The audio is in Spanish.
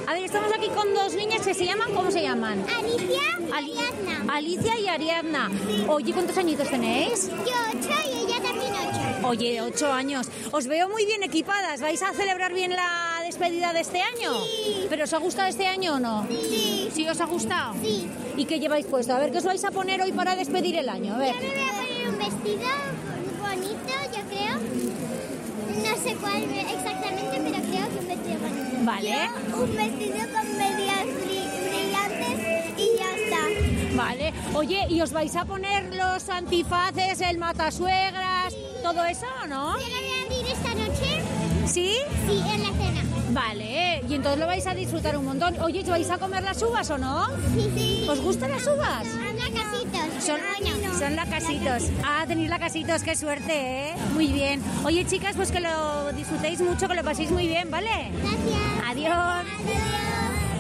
A ver, estamos aquí con dos niñas que se llaman, ¿cómo se llaman? Alicia y Ariadna. Alicia y Ariadna. Oye, ¿cuántos añitos tenéis? Yo 8 y ella también 8. Oye, 8 años. Os veo muy bien equipadas. ¿Vais a celebrar bien la despedida de este año? Sí. ¿Pero os ha gustado este año o no? Sí. ¿Sí os ha gustado? Sí. ¿Y qué lleváis puesto? A ver, ¿qué os vais a poner hoy para despedir el año? A ver. Yo me voy a poner un vestido bonito, yo creo. No sé cuál exactamente, pero creo que un vestido bonito. Vale. Yo un vestido con medias brillantes y ya está. Vale. Oye, ¿y os vais a poner los antifaces, el matasuegras, todo eso o no? ¿Yo lo voy a abrir esta noche? ¿Sí? Sí, en la cena. Vale. Y entonces lo vais a disfrutar un montón. Oye, ¿vais a comer las uvas o no? Sí, sí. ¿Os gustan las uvas? Son lacasitos. Son lacasitos. Ah, tenéis lacasitos, qué suerte, ¿eh? Muy bien. Oye, chicas, pues que lo disfrutéis mucho, que lo paséis muy bien, ¿vale? Gracias. Adiós.